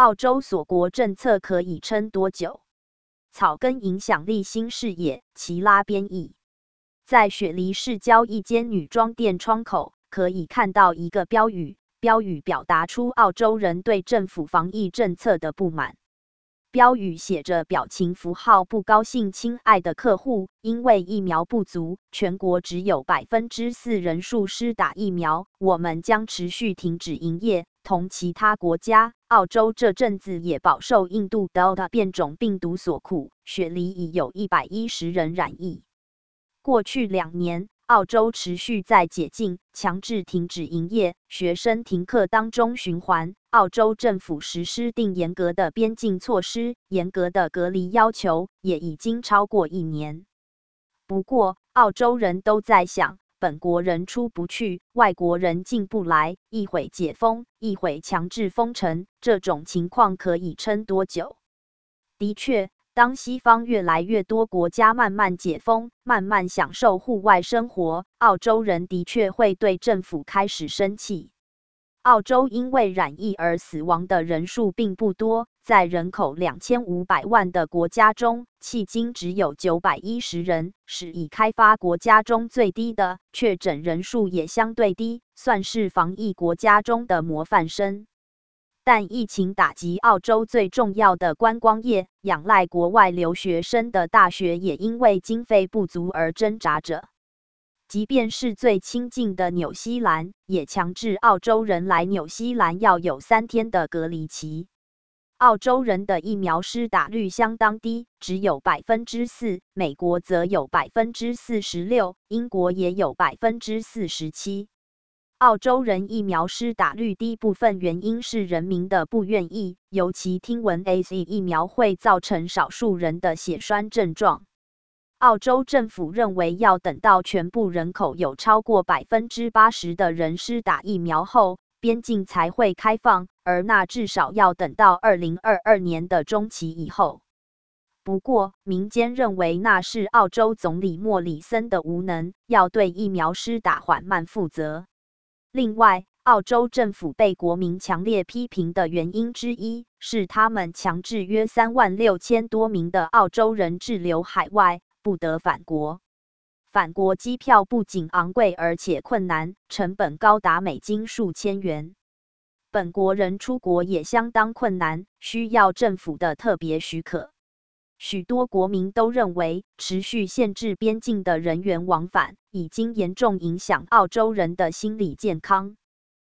澳洲锁国政策可以撑多久？草根影响力新视野，齐拉编译。在雪梨市郊一间女装店窗口，可以看到一个标语，标语表达出澳洲人对政府防疫政策的不满。标语写着表情符号不高兴，亲爱的客户，因为疫苗不足，全国只有4%人数施打疫苗，我们将持续停止营业。同其他国家，澳洲这阵子也饱受印度 Delta 变种病毒所苦，雪梨已有110人染疫。过去2年，澳洲持续在解禁、强制停止营业、学生停课当中循环。澳洲政府实施定严格的边境措施，严格的隔离要求也已经超过1年。不过，澳洲人都在想，本国人出不去，外国人进不来，一会解封，一会强制封城，这种情况可以撑多久？的确，当西方越来越多国家慢慢解封，慢慢享受户外生活，澳洲人的确会对政府开始生气。澳洲因为染疫而死亡的人数并不多，在人口2500万的国家中，迄今只有910人，是已开发国家中最低的，确诊人数也相对低，算是防疫国家中的模范生。但疫情打击澳洲最重要的观光业，仰赖国外留学生的大学也因为经费不足而挣扎着。即便是最亲近的纽西兰，也强制澳洲人来纽西兰要有3天的隔离期。澳洲人的疫苗施打率相当低，只有4%，美国则有46%，英国也有47%。澳洲人疫苗施打率低，部分原因是人民的不愿意，尤其听闻 AZ 疫苗会造成少数人的血栓症状。澳洲政府认为，要等到全部人口有超过80%的人施打疫苗后，边境才会开放，而那至少要等到2022年的中期以后。不过，民间认为那是澳洲总理莫里森的无能，要对疫苗施打缓慢负责。另外，澳洲政府被国民强烈批评的原因之一，是他们强制约36000多名的澳洲人滞留海外，不得返国。返国机票不仅昂贵，而且困难，成本高达美金数千元。本国人出国也相当困难，需要政府的特别许可。许多国民都认为，持续限制边境的人员往返，已经严重影响澳洲人的心理健康。